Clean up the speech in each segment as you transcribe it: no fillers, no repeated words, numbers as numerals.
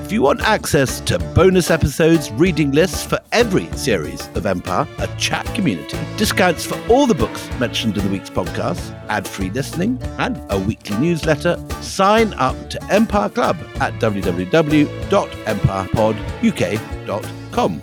If you want access to bonus episodes, reading lists for every series of Empire, a chat community, discounts for all the books mentioned in the week's podcast, ad-free listening, and a weekly newsletter, sign up to Empire Club at www.empirepoduk.com.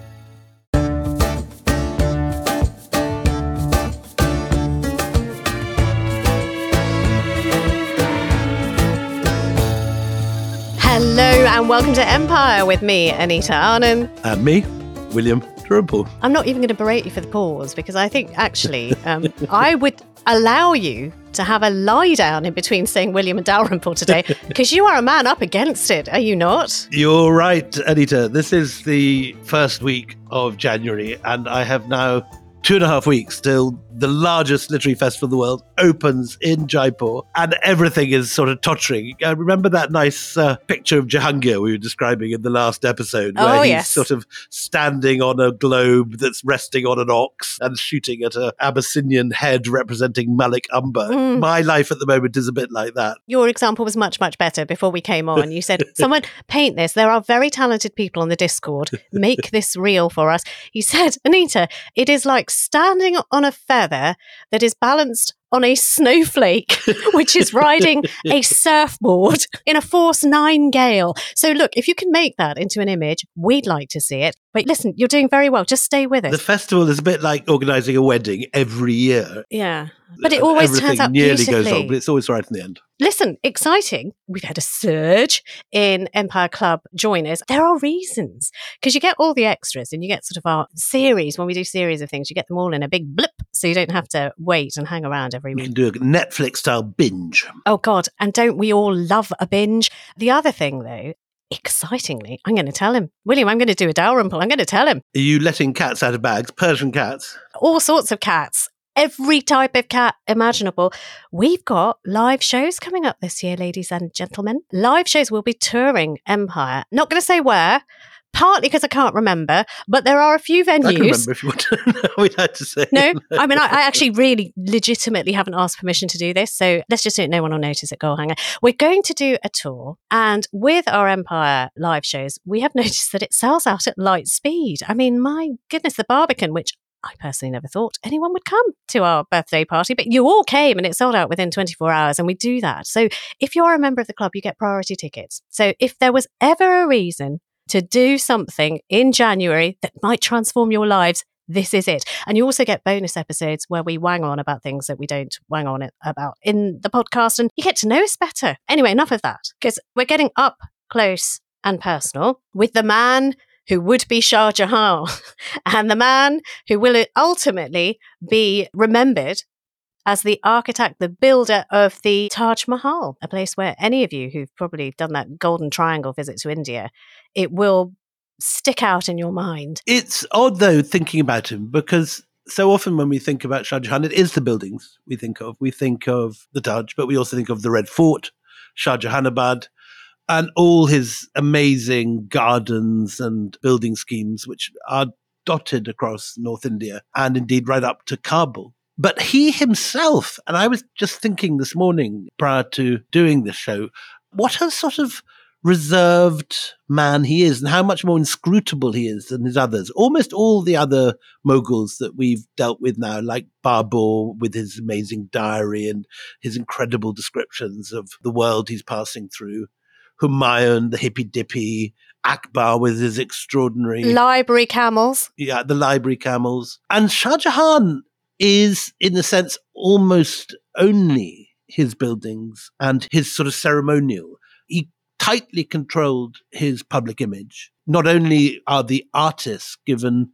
Hello and welcome to Empire with me, Anita Arnhem. And me, William Dalrymple. I'm not even going to berate you for the pause because I think actually I would allow you to have a lie down in between saying William and Dalrymple today because you are a man up against it, are you not? You're right, Anita. This is the first week of January and I have now 2.5 weeks till the largest literary festival in the world opens in Jaipur and everything is sort of tottering. Remember that nice picture of Jahangir we were describing in the last episode where he's sort of standing on a globe that's resting on an ox and shooting at an Abyssinian head representing Malik Umber. My life at the moment is a bit like that. Your example was much, much better before we came on. You said, someone paint this. There are very talented people on the Discord. Make this real for us. You said, Anita, it is like standing on a feather that is balanced on a snowflake, which is riding a surfboard in a force 9 gale. So look, if you can make that into an image, we'd like to see it. But listen, you're doing very well. Just stay with us. The festival is a bit like organising a wedding every year. Yeah. But it always turns out beautifully. Everything nearly goes wrong, but it's always right in the end. Listen, exciting. We've had a surge in Empire Club joiners. There are reasons, because you get all the extras and you get sort of our series. When we do series of things, you get them all in a big blip, so you don't have to wait and hang around every week. You can do a Netflix-style binge. Oh, God. And don't we all love a binge? The other thing, though, excitingly, I'm going to tell him. William, I'm going to do a Dalrymple. I'm going to tell him. Are you letting cats out of bags? Persian cats? All sorts of cats. Every type of cat imaginable. We've got live shows coming up this year, ladies and gentlemen. Live shows. We'll be touring Empire. Not going to say where, partly because I can't remember, but there are a few venues. I can remember if you want to know. We'd have to say. No, I mean, I actually really legitimately haven't asked permission to do this, so let's just do it. No one will notice at Goalhanger. We're going to do a tour, and with our Empire live shows, we have noticed that it sells out at light speed. I mean, my goodness, the Barbican, which I personally never thought anyone would come to our birthday party, but you all came and it sold out within 24 hours and we do that. So if you're a member of the club, you get priority tickets. So if there was ever a reason to do something in January that might transform your lives, this is it. And you also get bonus episodes where we wang on about things that we don't wang on about in the podcast and you get to know us better. Anyway, enough of that, because we're getting up close and personal with the man who would be Shah Jahan and the man who will ultimately be remembered as the architect, the builder of the Taj Mahal, a place where any of you who've probably done that Golden Triangle visit to India, it will stick out in your mind. It's odd, though, thinking about him, because so often when we think about Shah Jahan, it is the buildings we think of. We think of the Taj, but we also think of the Red Fort, Shah Jahanabad, and all his amazing gardens and building schemes, which are dotted across North India and indeed right up to Kabul. But he himself, and I was just thinking this morning prior to doing this show, what a sort of reserved man he is and how much more inscrutable he is than his others. Almost all the other Mughals that we've dealt with now, like Babur with his amazing diary and his incredible descriptions of the world he's passing through, Humayun, the hippy-dippy, Akbar with his extraordinary... library camels. Yeah, the library camels. And Shah Jahan is, in a sense, almost only his buildings and his sort of ceremonial. He tightly controlled his public image. Not only are the artists given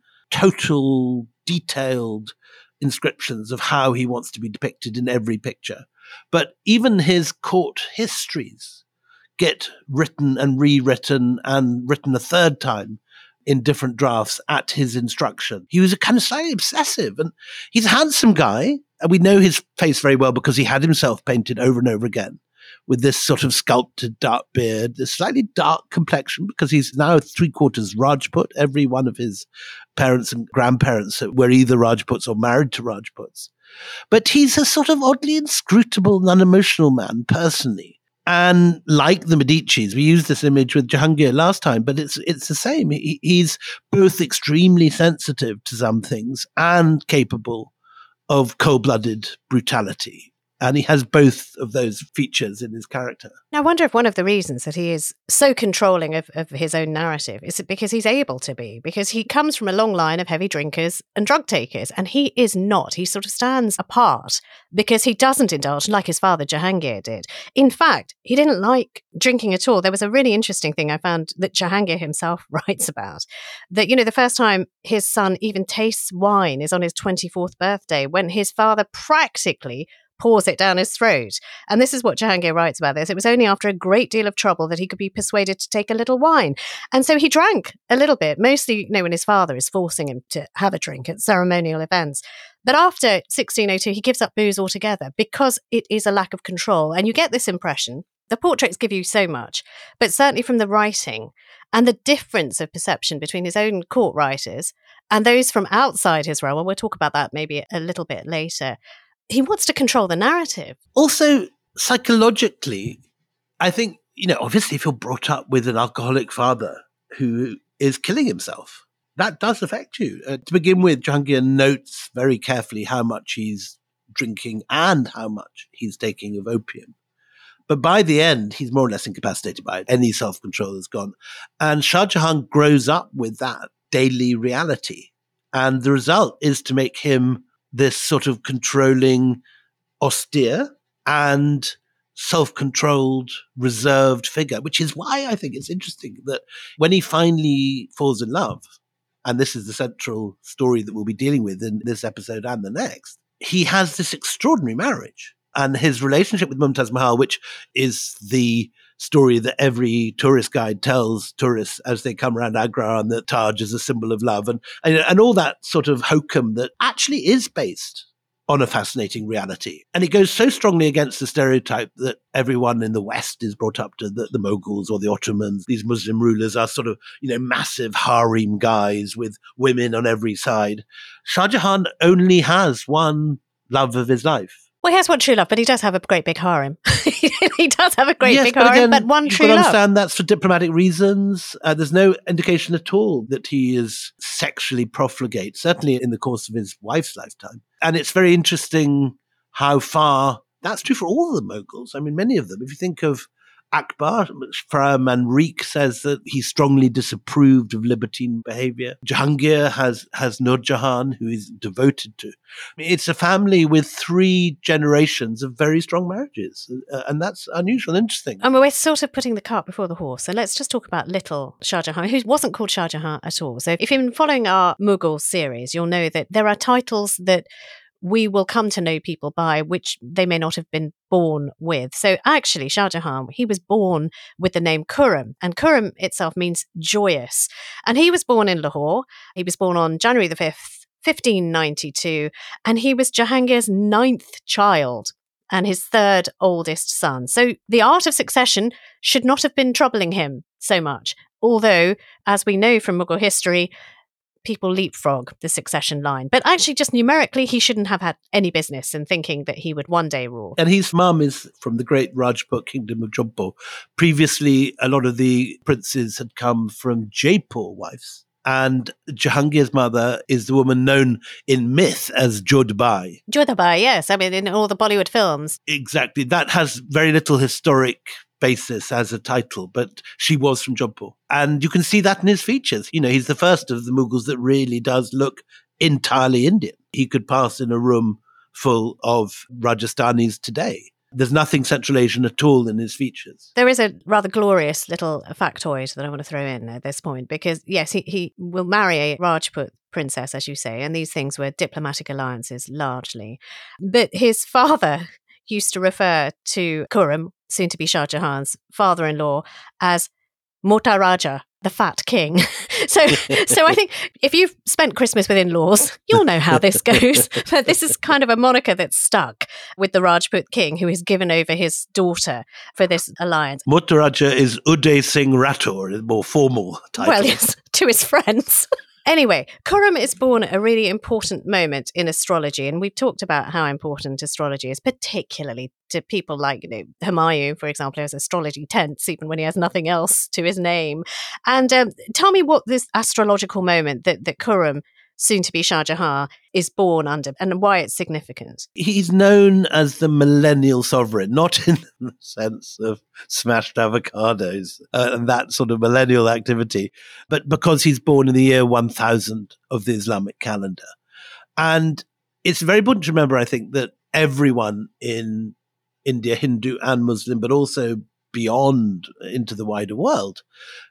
total, detailed inscriptions of how he wants to be depicted in every picture, but even his court histories get written and rewritten and written a third time in different drafts at his instruction. He was a kind of slightly obsessive, and he's a handsome guy, and we know his face very well because he had himself painted over and over again with this sort of sculpted dark beard, this slightly dark complexion, because he's now 3/4 Rajput. Every one of his parents and grandparents were either Rajputs or married to Rajputs. But he's a sort of oddly inscrutable and unemotional man, personally. And like the Medicis, we used this image with Jahangir last time, but it's the same. He's both extremely sensitive to some things and capable of cold-blooded brutality. And he has both of those features in his character. Now, I wonder if one of the reasons that he is so controlling of his own narrative is because he's able to be, because he comes from a long line of heavy drinkers and drug takers, and he is not. He sort of stands apart because he doesn't indulge like his father Jahangir did. In fact, he didn't like drinking at all. There was a really interesting thing I found that Jahangir himself writes about, that, the first time his son even tastes wine is on his 24th birthday, when his father practically pours it down his throat. And this is what Jahangir writes about this. It was only after a great deal of trouble that he could be persuaded to take a little wine. And so he drank a little bit, mostly, when his father is forcing him to have a drink at ceremonial events. But after 1602, he gives up booze altogether because it is a lack of control. And you get this impression. The portraits give you so much, but certainly from the writing and the difference of perception between his own court writers and those from outside his realm, and we'll talk about that maybe a little bit later, he wants to control the narrative. Also, psychologically, I think, obviously if you're brought up with an alcoholic father who is killing himself, that does affect you. To begin with, Jahangir notes very carefully how much he's drinking and how much he's taking of opium. But by the end, he's more or less incapacitated by it. Any self-control is gone. And Shah Jahan grows up with that daily reality. And the result is to make him this sort of controlling, austere and self-controlled, reserved figure, which is why I think it's interesting that when he finally falls in love, and this is the central story that we'll be dealing with in this episode and the next, he has this extraordinary marriage. And his relationship with Mumtaz Mahal, which is the story that every tourist guide tells tourists as they come around Agra, and that Taj is a symbol of love, and all that sort of hokum that actually is based on a fascinating reality. And it goes so strongly against the stereotype that everyone in the West is brought up to, the Mughals or the Ottomans. These Muslim rulers are sort of, massive harem guys with women on every side. Shah Jahan only has one love of his life. Well, he has one true love, but he does have a great big harem. He does have a great big harem, again, but one true love. You understand that's for diplomatic reasons. There's no indication at all that he is sexually profligate, certainly in the course of his wife's lifetime. And it's very interesting how far that's true for all the Mughals. I mean, many of them. If you think of Akbar, Farah Manrique says that he strongly disapproved of libertine behavior. Jahangir has Nur Jahan, who he's devoted to. It's a family with 3 generations of very strong marriages, and that's unusual and interesting. And we're sort of putting the cart before the horse. So let's just talk about little Shah Jahan, who wasn't called Shah Jahan at all. So if you've been following our Mughal series, you'll know that there are titles that we will come to know people by, which they may not have been born with. So actually, Shah Jahan, he was born with the name Khurram, and Khurram itself means joyous. And he was born in Lahore. He was born on January the 5th, 1592, and he was Jahangir's 9th child and his 3rd oldest son. So the art of succession should not have been troubling him so much. Although, as we know from Mughal history, people leapfrog the succession line. But actually, just numerically, he shouldn't have had any business in thinking that he would one day rule. And his mum is from the great Rajput kingdom of Jaipur. Previously, a lot of the princes had come from Jaipur wives. And Jahangir's mother is the woman known in myth as Jodhbai. Jodhbai, yes. I mean, in all the Bollywood films. Exactly. That has very little historic basis as a title, but she was from Jaipur. And you can see that in his features. He's the first of the Mughals that really does look entirely Indian. He could pass in a room full of Rajasthanis today. There's nothing Central Asian at all in his features. There is a rather glorious little factoid that I want to throw in at this point, because, yes, he will marry a Rajput princess, as you say, and these things were diplomatic alliances largely. But his father used to refer to Khurram, soon to be Shah Jahan's father-in-law, as Mota Raja, the fat king. So I think if you've spent Christmas with in-laws, you'll know how this goes. But this is kind of a moniker that's stuck with the Rajput king, who has given over his daughter for this alliance. Mota Raja is Uday Singh Rathore, a more formal title. Well, yes, to his friends. Anyway, Khurram is born at a really important moment in astrology, and we've talked about how important astrology is, particularly to people like, Humayun, for example, who has astrology tense, even when he has nothing else to his name. And tell me what this astrological moment that Khurram, soon to be Shah Jahan, is born under and why it's significant. He's known as the millennial sovereign, not in the sense of smashed avocados and that sort of millennial activity, but because he's born in the year 1000 of the Islamic calendar. And it's very important to remember, I think, that everyone in India, Hindu and Muslim, but also beyond into the wider world,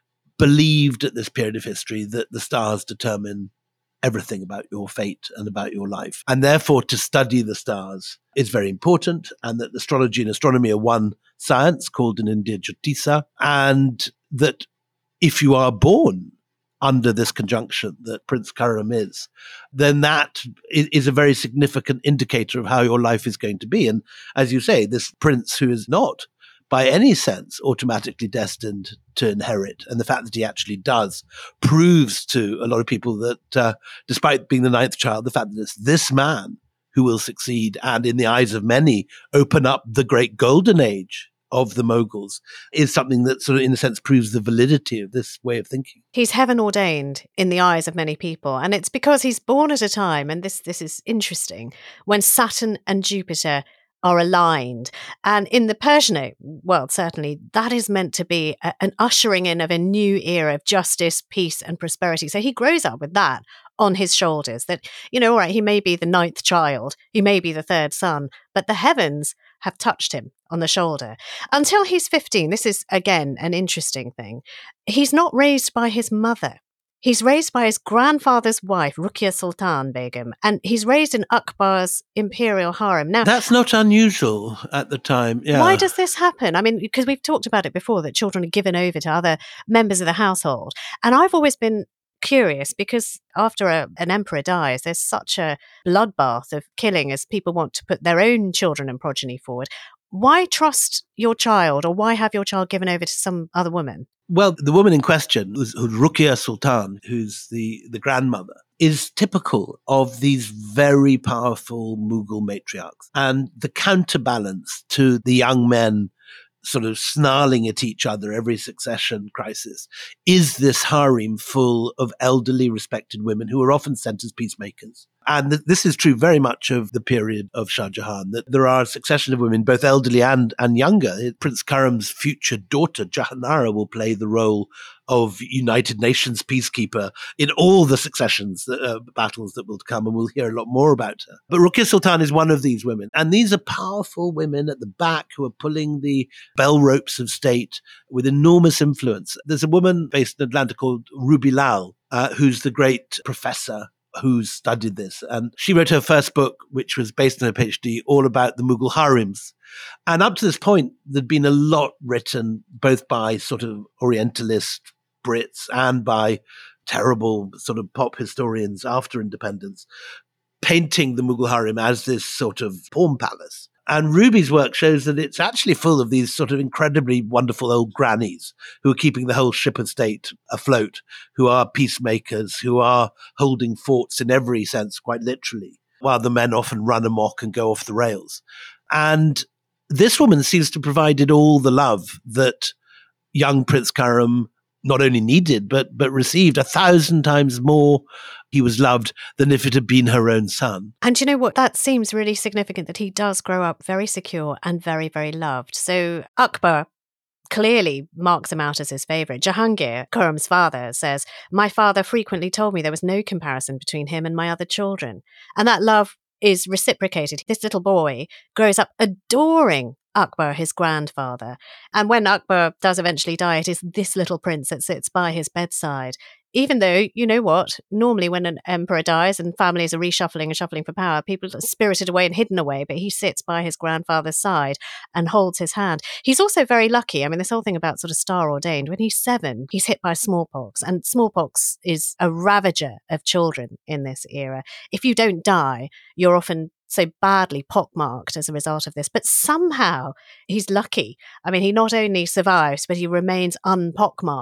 believed at this period of history that the stars determine everything about your fate and about your life. And therefore, to study the stars is very important, and that astrology and astronomy are one science called in India Jyotisa, and that if you are born under this conjunction that Prince Khurram is, then that is a very significant indicator of how your life is going to be. And as you say, this prince who is not by any sense automatically destined to inherit, and the fact that he actually does proves to a lot of people that despite being the ninth child, the fact that it's this man who will succeed and in the eyes of many open up the great golden age of the Mughals is something that sort of in a sense proves the validity of this way of thinking. He's heaven ordained in the eyes of many people, and it's because he's born at a time, and this is interesting, when Saturn and Jupiter are aligned. And in the Persian world, certainly, that is meant to be an ushering in of a new era of justice, peace, and prosperity. So he grows up with that on his shoulders, that, all right, he may be the ninth child, he may be the third son, but the heavens have touched him on the shoulder. Until he's 15, this is, again, an interesting thing. He's not raised by his mother. He's raised by his grandfather's wife, Ruqya Sultan Begum, and he's raised in Akbar's imperial harem. Now, that's not unusual at the time. Yeah. Why does this happen? I mean, because we've talked about it before, that children are given over to other members of the household. And I've always been curious because after an emperor dies, there's such a bloodbath of killing as people want to put their own children and progeny forward. Why trust your child, or why have your child given over to some other woman? Well, the woman in question, who's Ruqya Sultan, who's the grandmother, is typical of these very powerful Mughal matriarchs. And the counterbalance to the young men sort of snarling at each other every succession crisis is this harem full of elderly, respected women who are often sent as peacemakers. And this is true very much of the period of Shah Jahan, that there are a succession of women, both elderly and younger. Prince Khurram's future daughter, Jahanara, will play the role of United Nations peacekeeper in all the successions, battles that will come, and we'll hear a lot more about her. But Ruqya Sultan is one of these women, and these are powerful women at the back who are pulling the bell ropes of state with enormous influence. There's a woman based in Atlanta called Ruby Lal, who's the great professor who studied this. And she wrote her first book, which was based on her PhD, all about the Mughal harems. And up to this point, there'd been a lot written, both by sort of Orientalist Brits and by terrible sort of pop historians after independence, painting the Mughal harem as this sort of pawn palace. And Ruby's work shows that it's actually full of these sort of incredibly wonderful old grannies who are keeping the whole ship of state afloat, who are peacemakers, who are holding forts in every sense, quite literally, while the men often run amok and go off the rails. And this woman seems to have provided all the love that young Prince Khurram not only needed, but received 1,000 times more. He was loved than if it had been her own son. And you know what? That seems really significant, that he does grow up very secure and very, very loved. So Akbar clearly marks him out as his favourite. Jahangir, Khurram's father, says, "My father frequently told me there was no comparison between him and my other children." And that love is reciprocated. This little boy grows up adoring Akbar, his grandfather. And when Akbar does eventually die, it is this little prince that sits by his bedside. Even though, you know what, normally when an emperor dies and families are reshuffling and shuffling for power, people are spirited away and hidden away, but he sits by his grandfather's side and holds his hand. He's also very lucky. I mean, this whole thing about sort of star ordained, when he's 7, he's hit by smallpox, and smallpox is a ravager of children in this era. If you don't die, you're often so badly pockmarked as a result of this. But somehow he's lucky. I mean, he not only survives, but he remains unpockmarked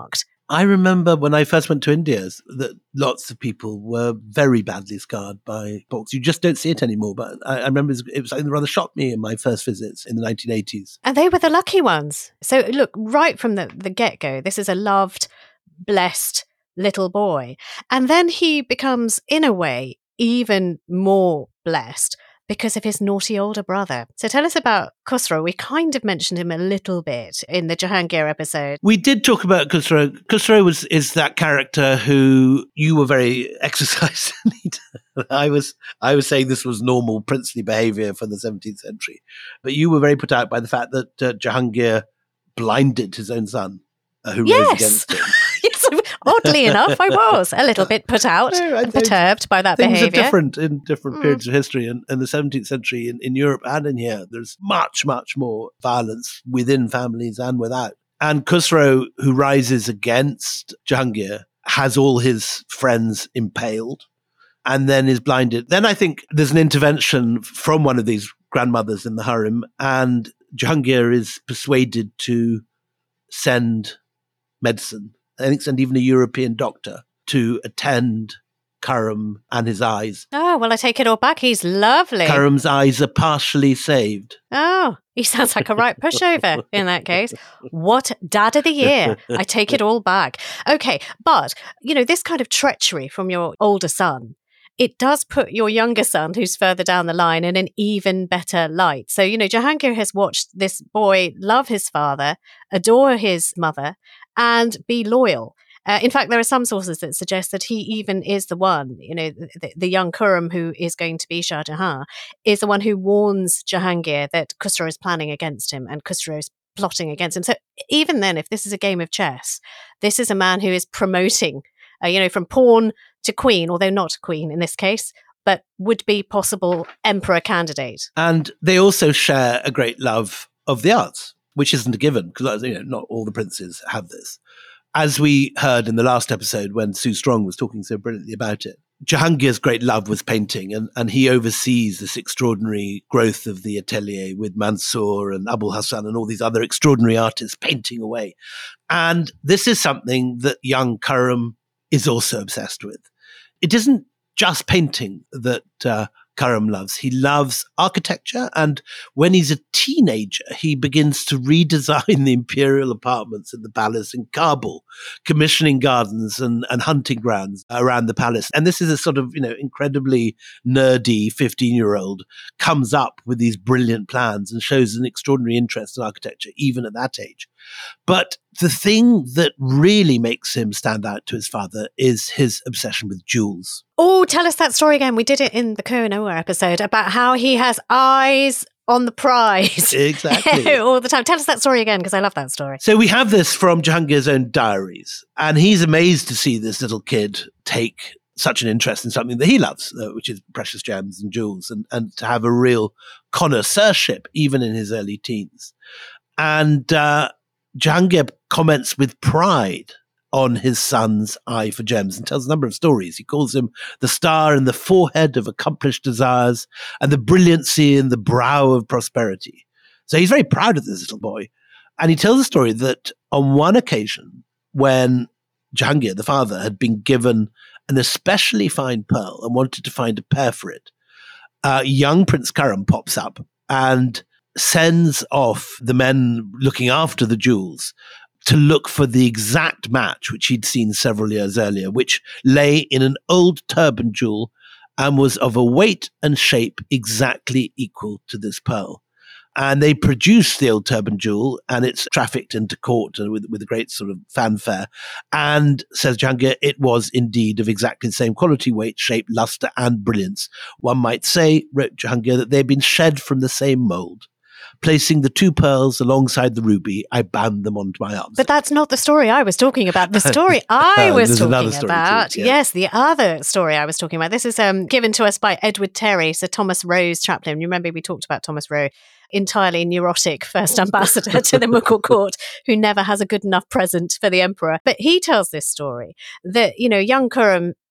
I remember when I first went to India that lots of people were very badly scarred by pox. You just don't see it anymore. But I remember it was something that rather shocked me in my first visits in the 1980s. And they were the lucky ones. So look, right from the get-go, this is a loved, blessed little boy. And then he becomes, in a way, even more blessed because of his naughty older brother. So tell us about Khusro. We kind of mentioned him a little bit in the Jahangir episode. We did talk about Khusro. Khusro is that character who you were very exercised. I was saying this was normal princely behavior for the 17th century, but you were very put out by the fact that Jahangir blinded his own son, who rose against him. Oddly enough, I was a little bit put out and perturbed by that behaviour. Things are different in different periods of history. And in the 17th century in Europe and in here, there's much, much more violence within families and without. And Khusro, who rises against Jahangir, has all his friends impaled and then is blinded. Then I think there's an intervention from one of these grandmothers in the harem, and Jahangir is persuaded to send medicine. I think send even a European doctor to attend Khurram and his eyes. Oh, well, I take it all back. He's lovely. Khurram's eyes are partially saved. Oh, he sounds like a right pushover in that case. What dad of the year? I take it all back. Okay, but, this kind of treachery from your older son, it does put your younger son, who's further down the line, in an even better light. So, Jahangir has watched this boy love his father, adore his mother, and be loyal. In fact, there are some sources that suggest that he even is the one, the young Khurram who is going to be Shah Jahan, is the one who warns Jahangir that Khusro is planning against him and Khusro is plotting against him. So even then, if this is a game of chess, this is a man who is promoting, from pawn to queen, although not queen in this case, but would be possible emperor candidate. And they also share a great love of the arts, which isn't a given, because not all the princes have this. As we heard in the last episode when Sue Strong was talking so brilliantly about it, Jahangir's great love was painting, and he oversees this extraordinary growth of the atelier with Mansour and Abul Hassan and all these other extraordinary artists painting away. And this is something that young Khurram is also obsessed with. It isn't just painting that Khurram loves. He loves architecture, and when he's a teenager, he begins to redesign the imperial apartments in the palace in Kabul, commissioning gardens and hunting grounds around the palace. And this is a sort of, incredibly nerdy 15-year-old comes up with these brilliant plans and shows an extraordinary interest in architecture, even at that age. But the thing that really makes him stand out to his father is his obsession with jewels. Oh, tell us that story again. We did it in the Koh-i-Noor episode about how he has eyes on the prize. Exactly. All the time. Tell us that story again, because I love that story. So we have this from Jahangir's own diaries, and he's amazed to see this little kid take such an interest in something that he loves, which is precious gems and jewels, and to have a real connoisseurship, even in his early teens. And Jahangir comments with pride on his son's eye for gems and tells a number of stories. He calls him the star in the forehead of accomplished desires and the brilliancy in the brow of prosperity. So he's very proud of this little boy. And he tells a story that on one occasion when Jahangir, the father, had been given an especially fine pearl and wanted to find a pair for it, young Prince Khurram pops up and sends off the men looking after the jewels to look for the exact match, which he'd seen several years earlier, which lay in an old turban jewel and was of a weight and shape exactly equal to this pearl. And they produced the old turban jewel, and it's trafficked into court with a great sort of fanfare. And, says Jahangir, it was indeed of exactly the same quality, weight, shape, luster, and brilliance. One might say, wrote Jahangir, that they'd been shed from the same mold. Placing the two pearls alongside the ruby, I bound them onto my arms. But that's not the story I was talking about. The story I was talking about, too, yes, the other story I was talking about. This is given to us by Edward Terry, Sir Thomas Roe's chaplain. You remember we talked about Thomas Roe, entirely neurotic first ambassador to the Mughal court, who never has a good enough present for the emperor. But he tells this story that, young Khurram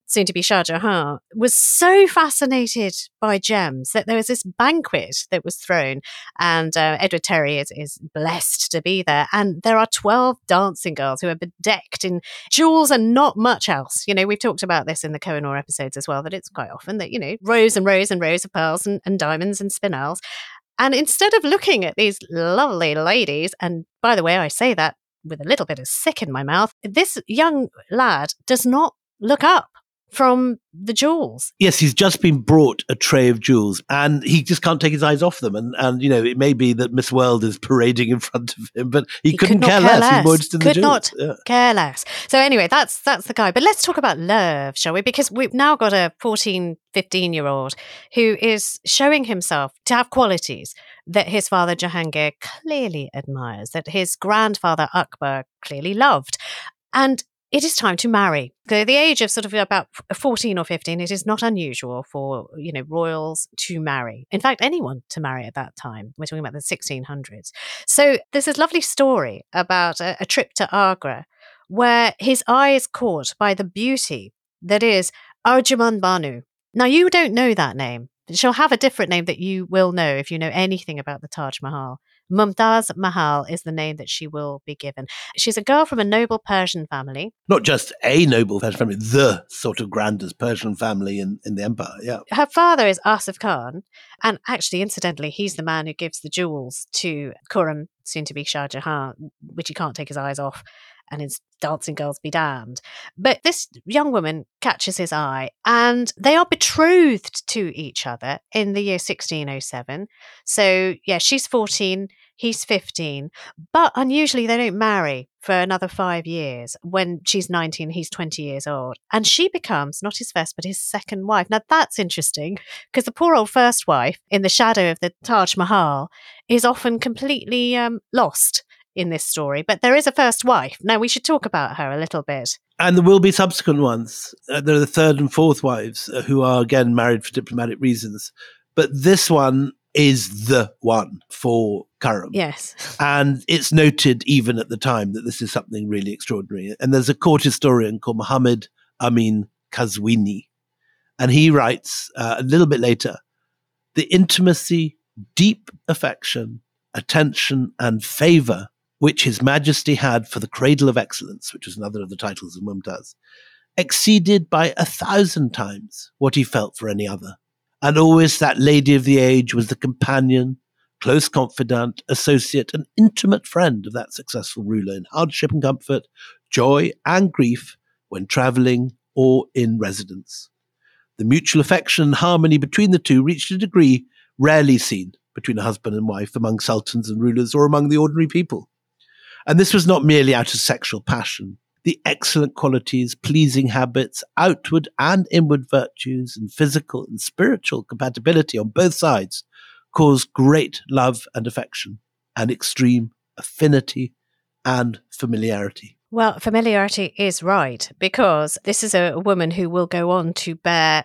soon to be Shah Jahan, was so fascinated by gems that there was this banquet that was thrown, and Edward Terry is blessed to be there. And there are 12 dancing girls who are bedecked in jewels and not much else. You know, we've talked about this in the Kohinoor episodes as well, that it's quite often that, you know, rows and rows and rows of pearls and diamonds and spinels. And instead of looking at these lovely ladies, and by the way, I say that with a little bit of sick in my mouth, this young lad does not look up from the jewels. Yes, he's just been brought a tray of jewels and he just can't take his eyes off them. And you know, it may be that Miss World is parading in front of him, but he couldn't care less. He's more interested in the jewels. Could not care less. So anyway, that's the guy. But let's talk about love, shall we? Because we've now got a 14, 15-year-old who is showing himself to have qualities that his father Jahangir clearly admires, that his grandfather Akbar clearly loved. And it is time to marry. So the age of sort of about 14 or 15, it is not unusual for, you know, royals to marry. In fact, anyone to marry at that time. We're talking about the 1600s. So there's this lovely story about a trip to Agra where his eye is caught by the beauty that is Arjuman Banu. Now, you don't know that name. She'll have a different name that you will know if you know anything about the Taj Mahal. Mumtaz Mahal is the name that she will be given. She's a girl from a noble Persian family. Not just a noble Persian family, the sort of grandest Persian family in the empire, yeah. Her father is Asif Khan, and actually, incidentally, he's the man who gives the jewels to Khurram, soon to be Shah Jahan, which he can't take his eyes off, and his dancing girls be damned. But this young woman catches his eye, and they are betrothed to each other in the year 1607. So, yeah, she's 14, he's 15. But unusually, they don't marry for another 5 years. When she's 19, he's 20 years old. And she becomes not his first, but his second wife. Now, that's interesting, because the poor old first wife, in the shadow of the Taj Mahal, is often completely lost in this story, but there is a first wife. Now, we should talk about her a little bit. And there will be subsequent ones. There are the third and fourth wives who are, again, married for diplomatic reasons. But this one is the one for Khurram. Yes. And it's noted even at the time that this is something really extraordinary. And there's a court historian called Muhammad Amin Kazwini. And he writes a little bit later, the intimacy, deep affection, attention, and favor which His Majesty had for the Cradle of Excellence, which was another of the titles of Mumtaz, exceeded by 1,000 times what he felt for any other. And always that lady of the age was the companion, close confidant, associate, and intimate friend of that successful ruler in hardship and comfort, joy and grief, when travelling or in residence. The mutual affection and harmony between the two reached a degree rarely seen between a husband and wife, among sultans and rulers, or among the ordinary people. And this was not merely out of sexual passion. The excellent qualities, pleasing habits, outward and inward virtues, and physical and spiritual compatibility on both sides caused great love and affection, and extreme affinity and familiarity. Well, familiarity is right, because this is a woman who will go on to bear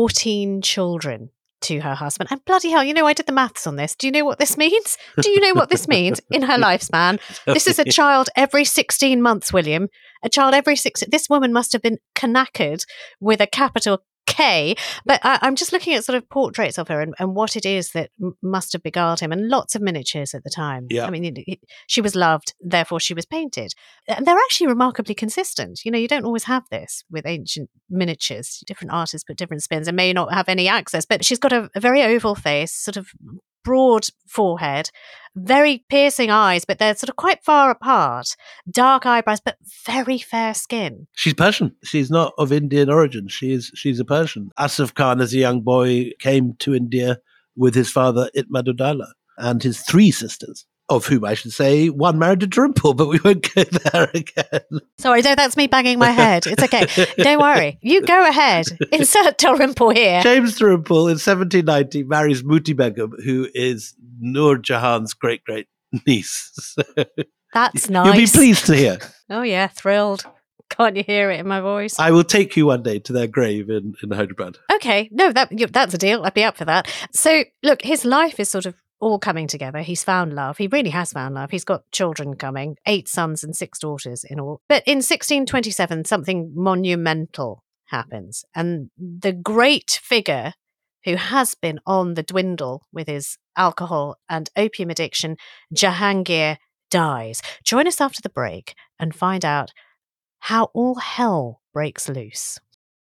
14 children to her husband. And bloody hell, you know, I did the maths on this. Do you know what this means? Do you know what this means in her lifespan? This is a child every 16 months, William. A child every 16. This woman must have been knackered with a capital K. But I'm just looking at sort of portraits of her and what it is that must have beguiled him, and lots of miniatures at the time. Yeah. I mean, she was loved, therefore she was painted. And they're actually remarkably consistent. You know, you don't always have this with ancient miniatures. Different artists put different spins and may not have any access, but she's got a very oval face, sort of broad forehead, very piercing eyes, but they're sort of quite far apart, dark eyebrows, but very fair skin. She's Persian. She's not of Indian origin. She's a Persian. Asif Khan, as a young boy, came to India with his father, Itmad-ud-Dawla, and his 3 sisters, of whom I should say one married to Dalrymple, but we won't go there again. Sorry, no, that's me banging my head. It's okay. Don't worry. You go ahead. Insert Dalrymple here. James Dalrymple in 1790 marries Muti Begum, who is Nur Jahan's great-great niece. That's nice. You'll be pleased to hear. Oh, yeah, thrilled. Can't you hear it in my voice? I will take you one day to their grave in Hyderabad. Okay, no, that's a deal. I'd be up for that. So, look, his life is sort of all coming together. He's found love. He really has found love. He's got children coming, 8 sons and 6 daughters in all. But in 1627, something monumental happens. And the great figure who has been on the dwindle with his alcohol and opium addiction, Jahangir, dies. Join us after the break and find out how all hell breaks loose.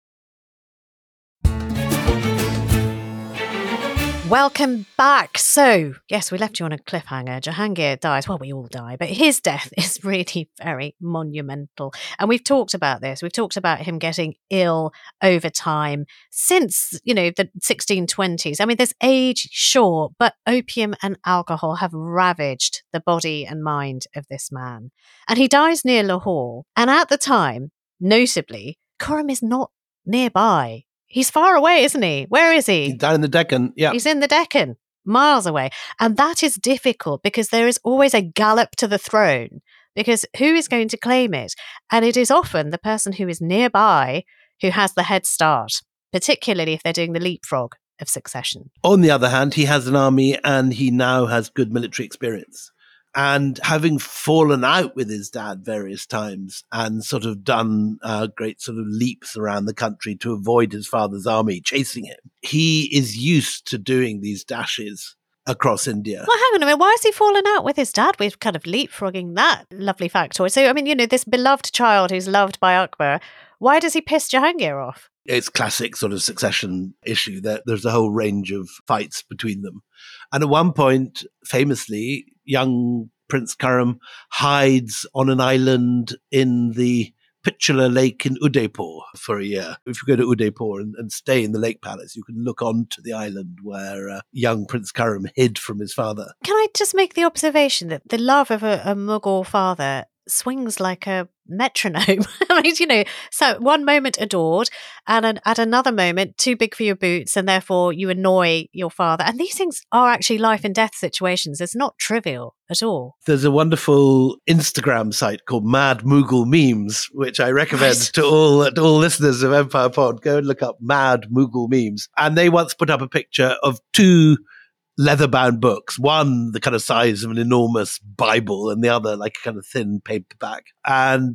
Welcome back. So, yes, we left you on a cliffhanger. Jahangir dies. Well, we all die, but his death is really very monumental. And we've talked about this. We've talked about him getting ill over time since, the 1620s. I mean, there's age, sure, but opium and alcohol have ravaged the body and mind of this man. And he dies near Lahore. And at the time, notably, Khurram is not nearby. He's far away, isn't he? Where is he? He's down in the Deccan, yeah. He's in the Deccan, miles away. And that is difficult because there is always a gallop to the throne, because who is going to claim it? And it is often the person who is nearby who has the head start, particularly if they're doing the leapfrog of succession. On the other hand, he has an army and he now has good military experience. And having fallen out with his dad various times and sort of done great sort of leaps around the country to avoid his father's army chasing him, he is used to doing these dashes across India. Well, hang on a minute. Why has he fallen out with his dad? We're kind of leapfrogging that lovely factoid. So, I mean, this beloved child who's loved by Akbar, why does he piss Jahangir off? It's classic sort of succession issue. There's a whole range of fights between them. And at one point, famously, young Prince Khurram hides on an island in the Pichola Lake in Udaipur for a year. If you go to Udaipur and stay in the Lake Palace, you can look onto the island where young Prince Khurram hid from his father. Can I just make the observation that the love of a Mughal father swings like a metronome? I mean, so one moment adored and at another moment too big for your boots and therefore you annoy your father. And these things are actually life and death situations. It's not trivial at all. There's a wonderful Instagram site called Mad Mughal Memes, which I recommend to all listeners of Empire Pod. Go and look up Mad Mughal Memes. And they once put up a picture of two leather-bound books, one the kind of size of an enormous Bible and the other like a kind of thin paperback. And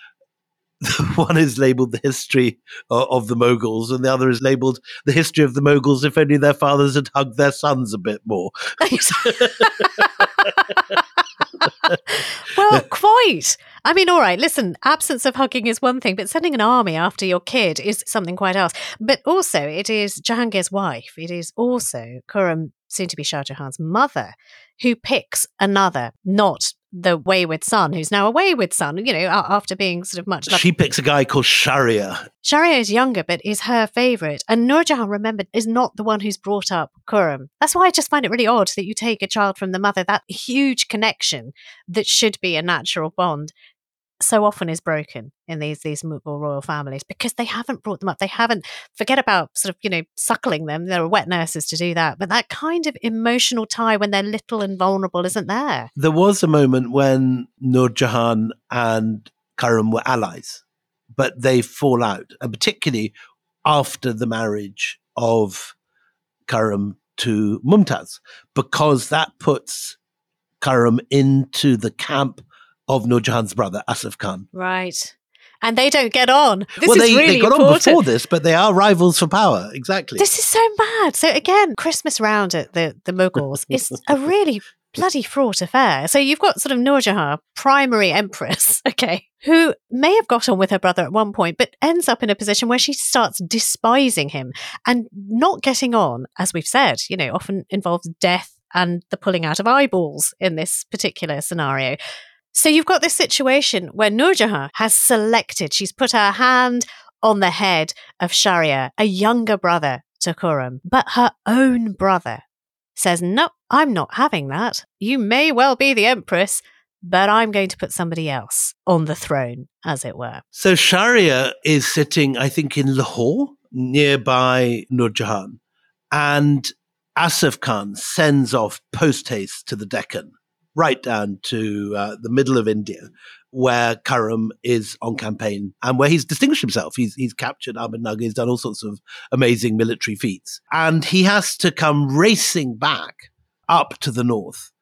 one is labeled The History of the Moguls and the other is labeled The History of the Moguls if only their fathers had hugged their sons a bit more. Well, quite. I mean, all right, listen, absence of hugging is one thing, but sending an army after your kid is something quite else. But also, it is Jahangir's wife. It is also Khurram, soon to be Shah Jahan's mother, who picks another, not the wayward son, who's now a wayward son, after being sort of much loved. She picks a guy called Shahryar. Shahryar is younger, but is her favourite. And Nur Jahan, remember, is not the one who's brought up Khurram. That's why I just find it really odd that you take a child from the mother. That huge connection that should be a natural bond so often is broken in these Mughal royal families because they haven't brought them up. They haven't, forget about sort of, suckling them. There are wet nurses to do that. But that kind of emotional tie when they're little and vulnerable isn't there. There was a moment when Nur Jahan and Khurram were allies, but they fall out, and particularly after the marriage of Khurram to Mumtaz, because that puts Khurram into the camp of Nur Jahan's brother, Asif Khan. Right. And they don't get on. They got on before this, but they are rivals for power. Exactly. This is so mad. So again, Christmas round at the Mughals is a really bloody fraught affair. So you've got sort of Nur Jahan, primary empress, okay, who may have got on with her brother at one point, but ends up in a position where she starts despising him and not getting on, as we've said, often involves death and the pulling out of eyeballs in this particular scenario. So you've got this situation where Nur Jahan has selected, she's put her hand on the head of Shahryar, a younger brother to Khurram, but her own brother says, no, I'm not having that. You may well be the empress, but I'm going to put somebody else on the throne, as it were. So Shahryar is sitting, I think, in Lahore, nearby Nur Jahan, and Asif Khan sends off post-haste to the Deccan, right down to the middle of India, where Khurram is on campaign and where he's distinguished himself. He's captured Ahmednagar, he's done all sorts of amazing military feats. And he has to come racing back up to the north.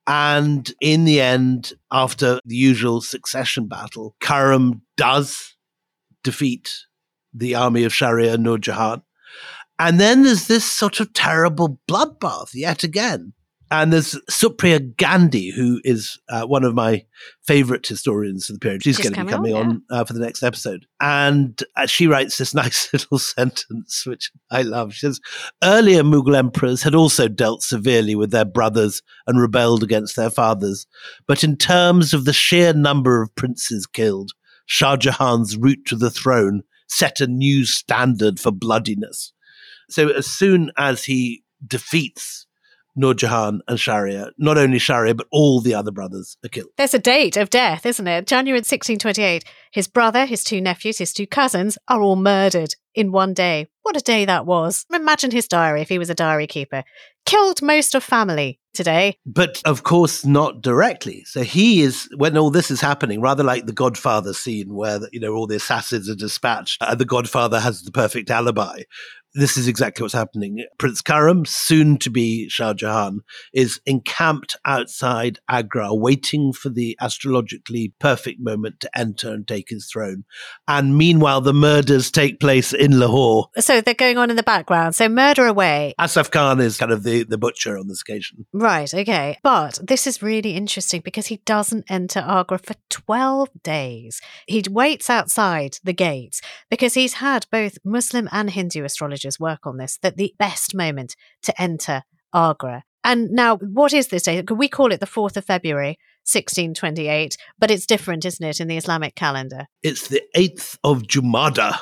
And in the end, after the usual succession battle, Khurram does defeat the army of Shahryar Nur Jahan. And then there's this sort of terrible bloodbath yet again. And there's Supriya Gandhi, who is one of my favorite historians of the period. She's going to be coming on for the next episode. And she writes this nice little sentence, which I love. She says, earlier Mughal emperors had also dealt severely with their brothers and rebelled against their fathers. But in terms of the sheer number of princes killed, Shah Jahan's route to the throne set a new standard for bloodiness. So as soon as he defeats Nur Jahan and Shahryar, not only Shahryar, but all the other brothers are killed. There's a date of death, isn't it? January 1628. His brother, his 2 nephews, his 2 cousins are all murdered in one day. What a day that was. Imagine his diary if he was a diary keeper. Killed most of family today. But of course, not directly. So he is, when all this is happening, rather like the Godfather scene where, all the assassins are dispatched and the Godfather has the perfect alibi. This is exactly what's happening. Prince Karam, soon to be Shah Jahan, is encamped outside Agra, waiting for the astrologically perfect moment to enter and take his throne. And meanwhile, the murders take place in Lahore. So they're going on in the background. So murder away. Asaf Khan is kind of the butcher on this occasion. Right, okay. But this is really interesting because he doesn't enter Agra for 12 days. He waits outside the gates because he's had both Muslim and Hindu astrologers work on this, that the best moment to enter Agra. And now, what is this day? We call it the 4th of February, 1628, but it's different, isn't it, in the Islamic calendar? It's the 8th of Jumada,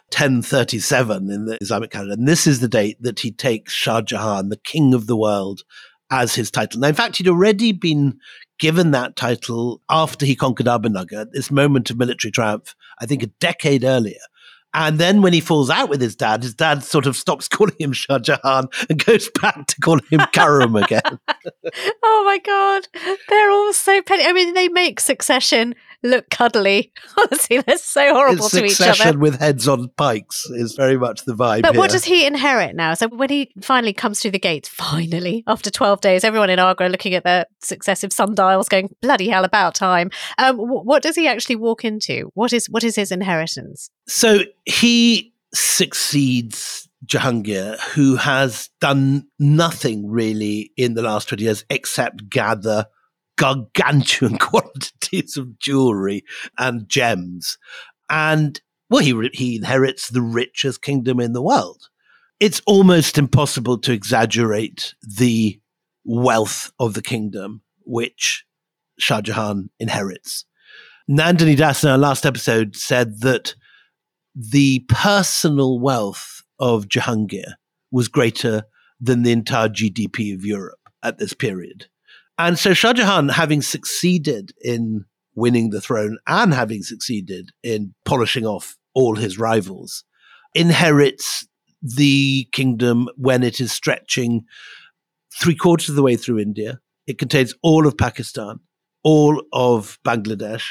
1037 in the Islamic calendar. And this is the date that he takes Shah Jahan, the king of the world, as his title. Now, in fact, he'd already been given that title after he conquered Abanagar, this moment of military triumph, I think a decade earlier. And then when he falls out with his dad sort of stops calling him Shah Jahan and goes back to calling him Karam again. Oh my God. They're all so petty. I mean, they make Succession look cuddly. Honestly, they're so horrible to each other. Succession with heads on pikes is very much the vibe. But here. What does he inherit now? So when he finally comes through the gates, finally, after 12 days, everyone in Agra looking at their successive sundials going, bloody hell, about time. What does he actually walk into? What is his inheritance? So he succeeds Jahangir, who has done nothing really in the last 20 years except gather gargantuan quantities of jewelry and gems. And, well, he inherits the richest kingdom in the world. It's almost impossible to exaggerate the wealth of the kingdom which Shah Jahan inherits. Nandini Das in our last episode said that the personal wealth of Jahangir was greater than the entire GDP of Europe at this period. And so Shah Jahan, having succeeded in winning the throne and having succeeded in polishing off all his rivals, inherits the kingdom when it is stretching 3/4 of the way through India. It contains all of Pakistan, all of Bangladesh,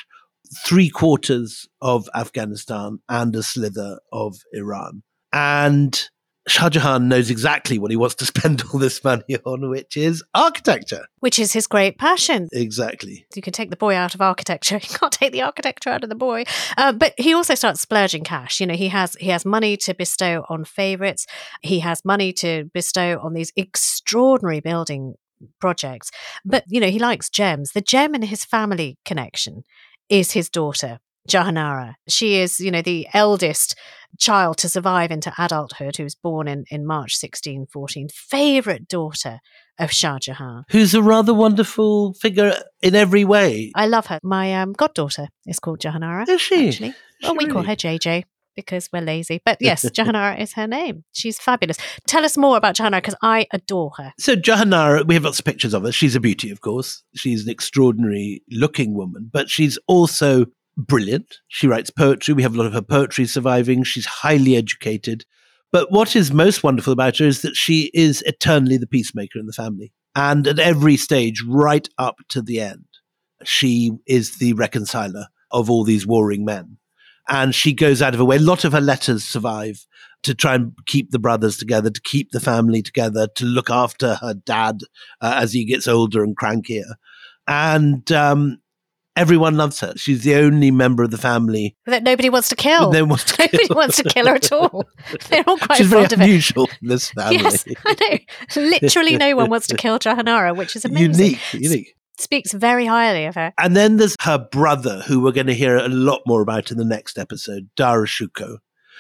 3/4 of Afghanistan, and a slither of Iran. And Shah Jahan knows exactly what he wants to spend all this money on, which is architecture. Which is his great passion. Exactly. You can take the boy out of architecture. You can't take the architecture out of the boy. But he also starts splurging cash. He has money to bestow on favourites. He has money to bestow on these extraordinary building projects. But, he likes gems. The gem in his family connection is his daughter, Jahanara. She is, the eldest child to survive into adulthood, who was born in March 1614. Favourite daughter of Shah Jahan. Who's a rather wonderful figure in every way. I love her. My goddaughter is called Jahanara. Is she? Actually. Well, we call her JJ because we're lazy. But yes, Jahanara is her name. She's fabulous. Tell us more about Jahanara, because I adore her. So Jahanara, we have lots of pictures of her. She's a beauty, of course. She's an extraordinary looking woman, but she's also brilliant. She writes poetry. We have a lot of her poetry surviving. She's highly educated. But what is most wonderful about her is that she is eternally the peacemaker in the family. And at every stage, right up to the end, she is the reconciler of all these warring men. And she goes out of her way. A lot of her letters survive to try and keep the brothers together, to keep the family together, to look after her dad as he gets older and crankier. And everyone loves her. She's the only member of the family that nobody wants to kill. no one wants to Nobody kill. wants to kill her at all. They're all quite She's very fond of it. unusual in this family. Yes, I know. Literally no one wants to kill Jahanara, which is amazing. Unique. Speaks very highly of her. And then there's her brother, who we're going to hear a lot more about in the next episode, Darashuko.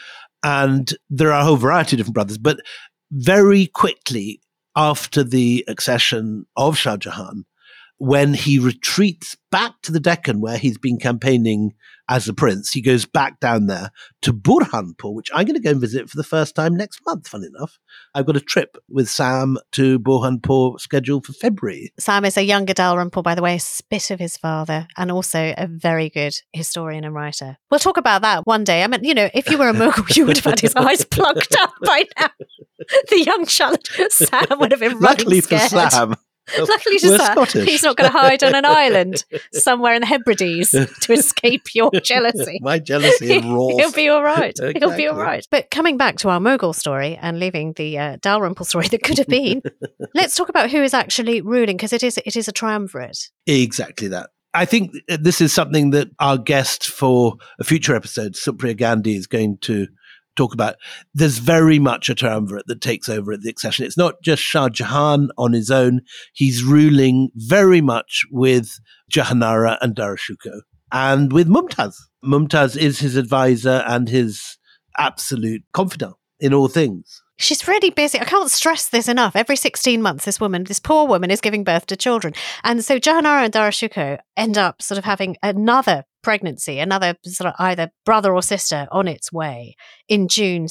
And there are a whole variety of different brothers, but very quickly after the accession of Shah Jahan, when he retreats back to the Deccan where he's been campaigning as a prince, he goes back down there to Burhanpur, which I'm going to go and visit for the first time next month, funny enough. I've got a trip with Sam to Burhanpur scheduled for February. Sam is a younger Dalrymple, by the way, a spit of his father, and also a very good historian and writer. We'll talk about that one day. I mean, you know, if you were a Mughal, you would have had his eyes plugged up by now. The young Sam would have been running Luckily scared. for Sam. Luckily to We're Sam, Scottish. he's not going to hide on an island somewhere in the Hebrides to escape your jealousy. My jealousy of Rolf. He'll be all right. He'll be Exactly. all right. But coming back to our Mughal story and leaving the Dalrymple story that could have been, let's talk about who is actually ruling, because it is a triumvirate. Exactly that. I think this is something that our guest for a future episode, Supriya Gandhi, is going to talk about. There's very much a triumvirate that takes over at the accession. It's not just Shah Jahan on his own. He's ruling very much with Jahanara and Darashuko and with Mumtaz. Mumtaz is his advisor and his absolute confidant in all things. She's really busy. I can't stress this enough. Every 16 months, this poor woman is giving birth to children. And so Jahanara and Darashuko end up sort of having another pregnancy, another sort of either brother or sister on its way in June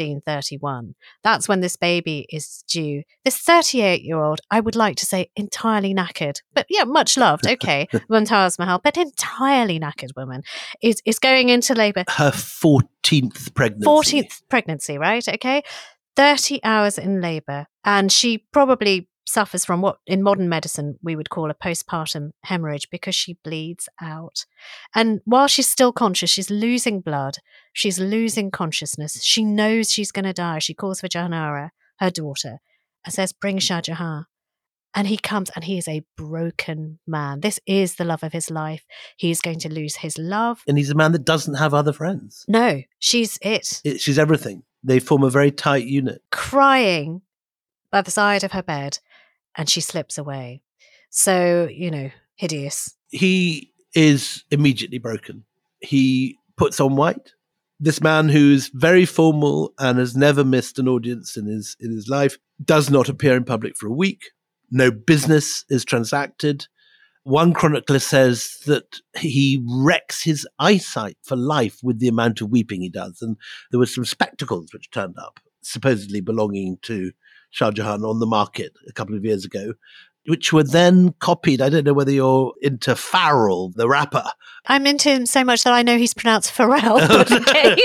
1631. That's when this baby is due. This 38-year-old, I would like to say entirely knackered, but yeah, much loved, okay, Mumtaz Mahal, but entirely knackered woman is going into labour. Her 14th pregnancy. 14th pregnancy, right? Okay. 30 hours in labour, and she probably suffers from what in modern medicine we would call a postpartum hemorrhage, because she bleeds out. And while she's still conscious, she's losing blood, she's losing consciousness, she knows she's going to die. She calls for Jahanara, her daughter, and says, "Bring Shah Jahan." And he comes, and he is a broken man. This is the love of his life. He's going to lose his love. And he's a man that doesn't have other friends. No, she's it. She's everything. They form a very tight unit. Crying by the side of her bed, and she slips away. So, you know, hideous. He is immediately broken. He puts on white. This man who's very formal and has never missed an audience in his life does not appear in public for a week. No business is transacted. One chronicler says that he wrecks his eyesight for life with the amount of weeping he does. And there were some spectacles which turned up, supposedly belonging to Shah Jahan, on the market a couple of years ago, which were then copied. I don't know whether you're into Farrell, the rapper. I'm into him so much that I know he's pronounced Pharrell. Okay.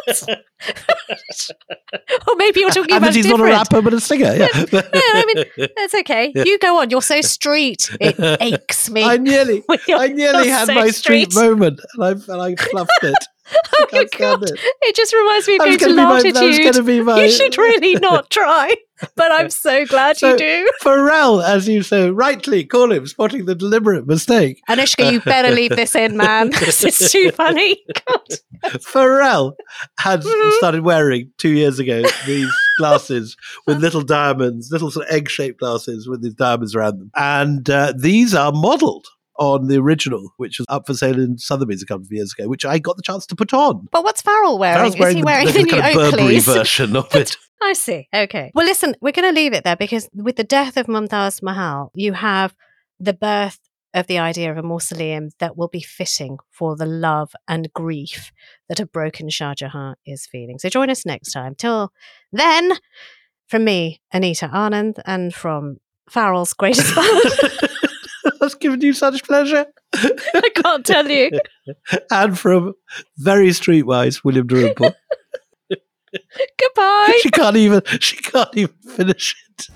Or maybe you're talking And about that he's different. not a rapper, but a singer. Yeah. No, I mean, that's okay. You go on. You're so street. It aches me. I nearly You're had so my street moment, and I fluffed it. Oh my can't stand God. it. It just reminds me of That was going to gonna be my- Latitude. that was gonna be my- You should really not try, but I'm so glad you do. Pharrell, as you so rightly call him, spotting the deliberate mistake. Anushka, you better leave this in, man. This is too funny. God. Pharrell had started wearing 2 years ago these glasses with little diamonds, little sort of egg-shaped glasses with these diamonds around them. And these are modelled on the original, which was up for sale in Sotheby's a couple of years ago, which I got the chance to put on. But what's Farrell wearing? Farrell's Is he wearing the the new kind of Burberry Oakleys? version of it. I see. Okay. Well, listen, we're going to leave it there, because with the death of Mumtaz Mahal, you have the birth of the idea of a mausoleum that will be fitting for the love and grief that a broken Shah Jahan is feeling. So join us next time. Till then, from me, Anita Anand, and from Farrell's greatest fan. That's given you such pleasure. I can't tell you. And from very streetwise William Dalrymple. Goodbye. She can't even finish it.